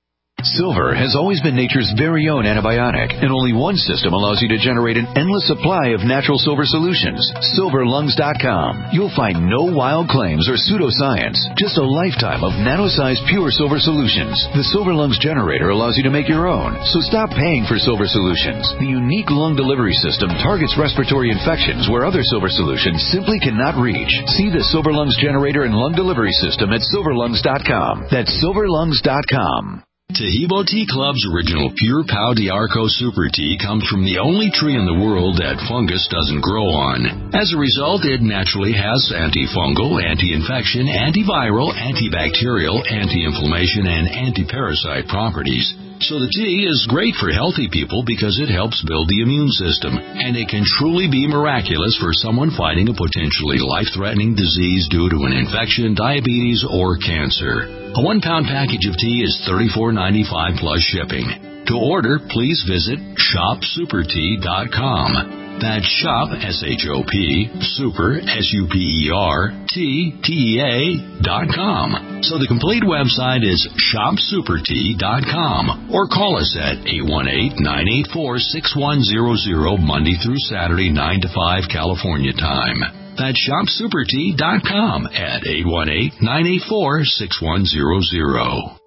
Silver has always been nature's very own antibiotic, and only one system allows you to generate an endless supply of natural silver solutions. silver lungs dot com. You'll find no wild claims or pseudoscience, just a lifetime of nano-sized pure silver solutions. The Silver Lungs generator allows you to make your own, so stop paying for silver solutions. The unique lung delivery system targets respiratory infections where other silver solutions simply cannot reach. See the Silver Lungs generator and lung delivery system at silver lungs dot com. That's silver lungs dot com. Tahibo Tea Club's original Pure Pau D'Arco Super Tea comes from the only tree in the world that fungus doesn't grow on. As a result, it naturally has antifungal, anti-infection, antiviral, antibacterial, anti-inflammation, and anti-parasite properties. So the tea is great for healthy people because it helps build the immune system, and it can truly be miraculous for someone fighting a potentially life-threatening disease due to an infection, diabetes, or cancer. A one-pound package of tea is thirty-four ninety-five plus shipping. To order, please visit shop super tea dot com. That's shop, S H O P, super, S U P E R, T, T E A, dot com. So the complete website is shop super tea dot com, or call us at eight one eight, nine eight four, six one zero zero Monday through Saturday, nine to five California time. That's shop super tea dot com at eight one eight, nine eight four, six one zero zero.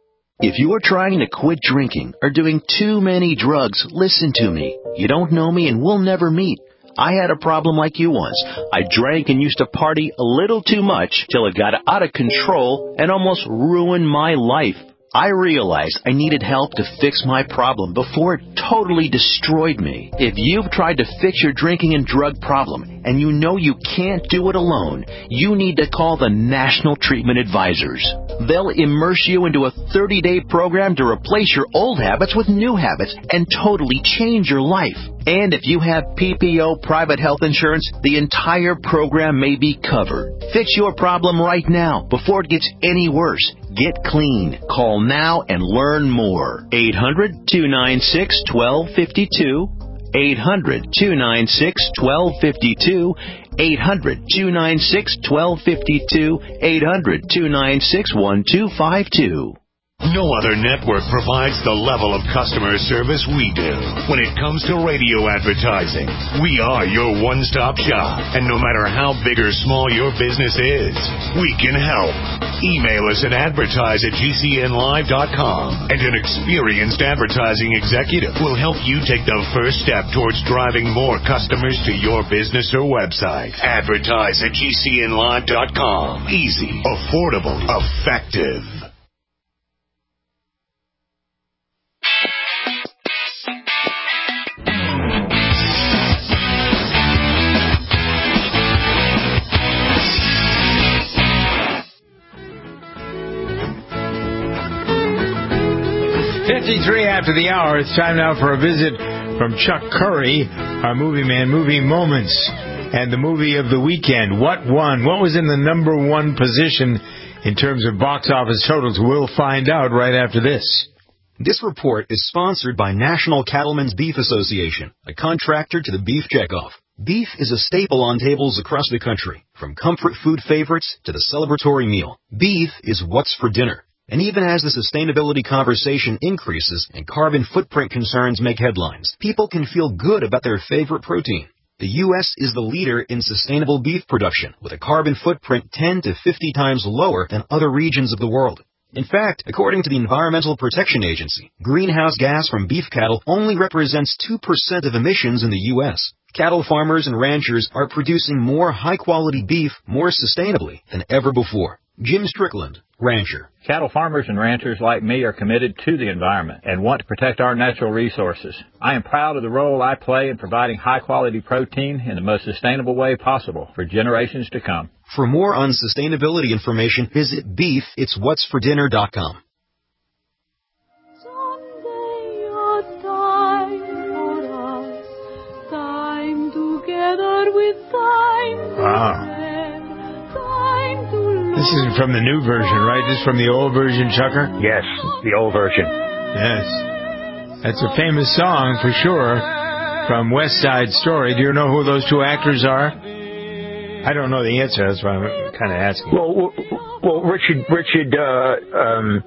If you are trying to quit drinking or doing too many drugs, listen to me. You don't know me and we'll never meet. I had a problem like you once. I drank and used to party a little too much till it got out of control and almost ruined my life. I realized I needed help to fix my problem before it totally destroyed me. If you've tried to fix your drinking and drug problem and you know you can't do it alone, you need to call the National Treatment Advisors. They'll immerse you into a thirty-day program to replace your old habits with new habits and totally change your life. And if you have P P O private health insurance, the entire program may be covered. Fix your problem right now before it gets any worse. Get clean. Call now and learn more. eight hundred, two nine six, one two five two. eight hundred, two nine six, one two five two. eight hundred, two nine six, one two five two. eight hundred, two nine six, one two five two. No other network provides the level of customer service we do. When it comes to radio advertising, we are your one-stop shop. And no matter how big or small your business is, we can help. Email us at advertise at G C N live dot com, and an experienced advertising executive will help you take the first step towards driving more customers to your business or website. Advertise at G C N live dot com. Easy, affordable, effective. fifty-three after the hour. It's time now for a visit from Chuck Curry, our movie man, Movie Moments, and the movie of the weekend. What won? What was in the number one position in terms of box office totals? We'll find out right after this. This report is sponsored by National Cattlemen's Beef Association, a contractor to the beef checkoff. Beef is a staple on tables across the country, from comfort food favorites to the celebratory meal. Beef is what's for dinner. And even as the sustainability conversation increases and carbon footprint concerns make headlines, people can feel good about their favorite protein. The U S is the leader in sustainable beef production, with a carbon footprint ten to fifty times lower than other regions of the world. In fact, according to the Environmental Protection Agency, greenhouse gas from beef cattle only represents two percent of emissions in the U S Cattle farmers and ranchers are producing more high-quality beef more sustainably than ever before. Jim Strickland, rancher. Cattle farmers and ranchers like me are committed to the environment and want to protect our natural resources. I am proud of the role I play in providing high-quality protein in the most sustainable way possible for generations to come. For more on sustainability information, visit beef its what's for dinner dot com. Wow. This isn't from the new version, right? This is from the old version, Chucker? Yes, the old version. Yes. That's a famous song, for sure, from West Side Story. Do you know who those two actors are? I don't know the answer. That's why I'm kind of asking. Well, well Richard, Richard, uh, um,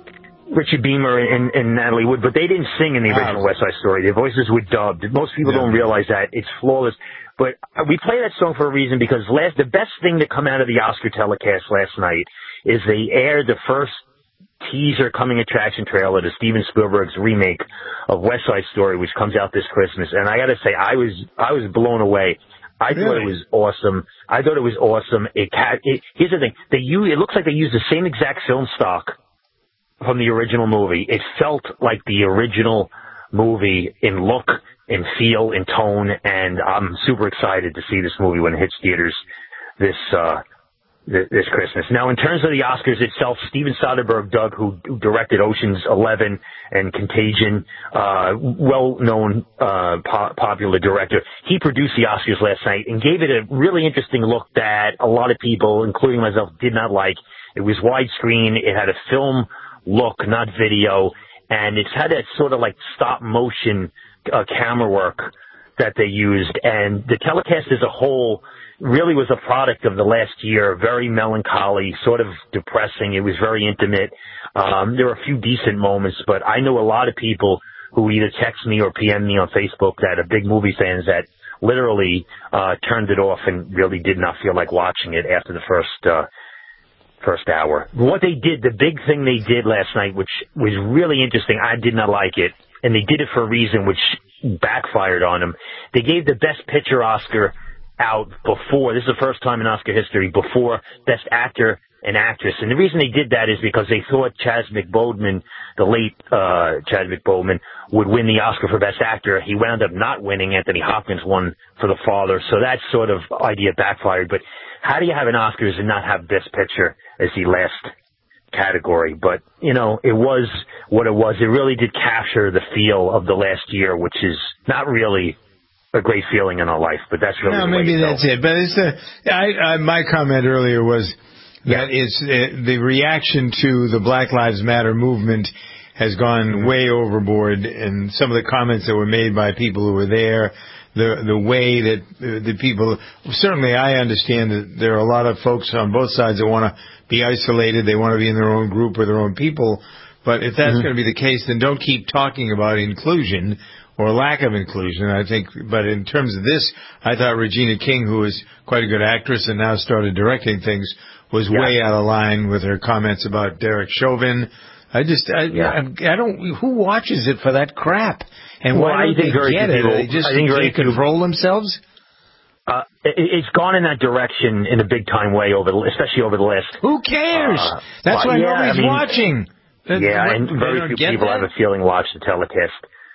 Richie Beamer and, and Natalie Wood, but they didn't sing in the original West Side Story. Their voices were dubbed. Most people yeah. don't realize that. It's flawless. But we play that song for a reason because last the best thing to come out of the Oscar telecast last night is they aired the first teaser coming attraction trailer to Steven Spielberg's remake of West Side Story, which comes out this Christmas. And I got to say, I was I was blown away. I really? thought it was awesome. I thought it was awesome. It, it here's the thing: they use it looks like they used the same exact film stock from the original movie. It felt like the original movie in look, in feel, in tone, and I'm super excited to see this movie when it hits theaters this uh this Christmas. Now, in terms of the Oscars itself, Steven Soderbergh, Doug, who directed Ocean's Eleven and Contagion, uh, well-known, uh, po- popular director, he produced the Oscars last night and gave it a really interesting look that a lot of people, including myself, did not like. It was widescreen. It had a film look, not video, and it's had that sort of like stop-motion uh, camera work that they used, and the telecast as a whole really was a product of the last year, very melancholy, sort of depressing. It was very intimate. Um, there were a few decent moments, but I know a lot of people who either text me or P M me on Facebook that are big movie fans that literally uh, turned it off and really did not feel like watching it after the first uh, first hour. What they did, the big thing they did last night, which was really interesting, I did not like it, and they did it for a reason which backfired on them. They gave the Best Picture Oscar out before, this is the first time in Oscar history, before Best Actor and Actress. And the reason they did that is because they thought Chadwick Boseman, the late uh Chadwick Boseman, would win the Oscar for Best Actor. He wound up not winning. Anthony Hopkins won for The Father. So that sort of idea backfired. But how do you have an Oscars and not have Best Picture as the last category? But, you know, it was what it was. It really did capture the feel of the last year, which is not really a great feeling in our life, but that's really no, the way maybe to that's go. it. But it's a, I, I, my comment earlier was that yeah. it's uh, the reaction to the Black Lives Matter movement has gone mm-hmm. way overboard, and some of the comments that were made by people who were there, the the way that uh, the people, certainly I understand that there are a lot of folks on both sides that want to be isolated, they want to be in their own group or their own people, but if that's mm-hmm. going to be the case, then don't keep talking about inclusion or lack of inclusion, I think. But in terms of this, I thought Regina King, who is quite a good actress and now started directing things, was yeah. way out of line with her comments about Derek Chauvin. I just, I, yeah. I, I don't, who watches it for that crap? And well, why don't they get it? They just can't control themselves? Uh, it, it's gone in that direction in a big time way, over, the, especially over the last... Who cares? Uh, That's why yeah, nobody's I mean, watching. Yeah, what, and very few people that? have a feeling watched the telecast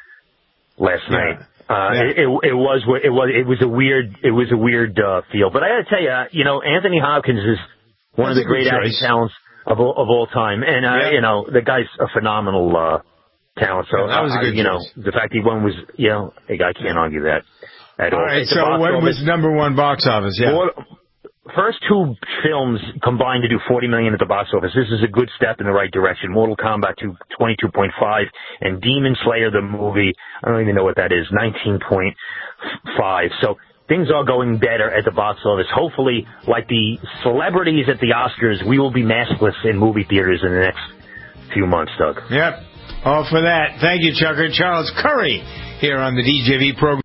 last yeah. night. Uh, yeah. it, it, it was, it was, it was a weird, it was a weird, uh, feel. But I gotta tell you, you know, Anthony Hopkins is one That's of the great acting talents of all, of all time. And, uh, yeah. you know, the guy's a phenomenal, uh, talent. So, yeah, that was a good uh, you choice. know, the fact he won was, you know, I can't argue that at all. All right, it's so what office. was number one box office? Yeah. Well, first two films combined to do forty million dollars at the box office. This is a good step in the right direction. Mortal Kombat two, twenty-two point five, and Demon Slayer, the movie, I don't even know what that is, nineteen point five. So things are going better at the box office. Hopefully, like the celebrities at the Oscars, we will be maskless in movie theaters in the next few months, Doug. Yep. All for that. Thank you, Chucker. Charles Curry here on the D J V program.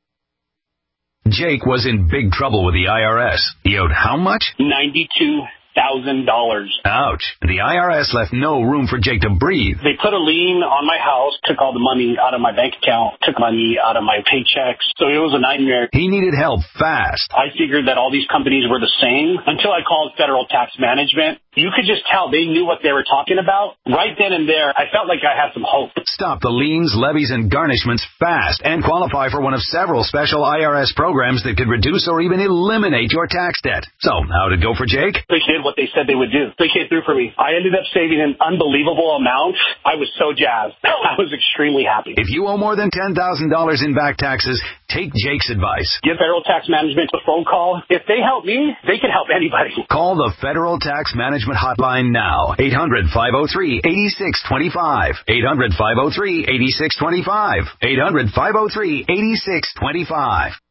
Jake was in big trouble with the I R S. He owed how much? ninety-two thousand dollars. Ouch. The I R S left no room for Jake to breathe. They put a lien on my house, took all the money out of my bank account, took money out of my paychecks. So it was a nightmare. He needed help fast. I figured that all these companies were the same until I called Federal Tax Management. You could just tell they knew what they were talking about. Right then and there, I felt like I had some hope. Stop the liens, levies, and garnishments fast and qualify for one of several special I R S programs that could reduce or even eliminate your tax debt. So, how'd it go for Jake? They did what they said they would do. They came through for me. I ended up saving an unbelievable amount. I was so jazzed. I was extremely happy. If you owe more than ten thousand dollars in back taxes, take Jake's advice. Give Federal Tax Management a phone call. If they help me, they can help anybody. Call the Federal Tax Management Hotline now. eight hundred, five oh three, eight six two five. eight hundred, five oh three, eight six two five. eight hundred, five oh three, eight six two five.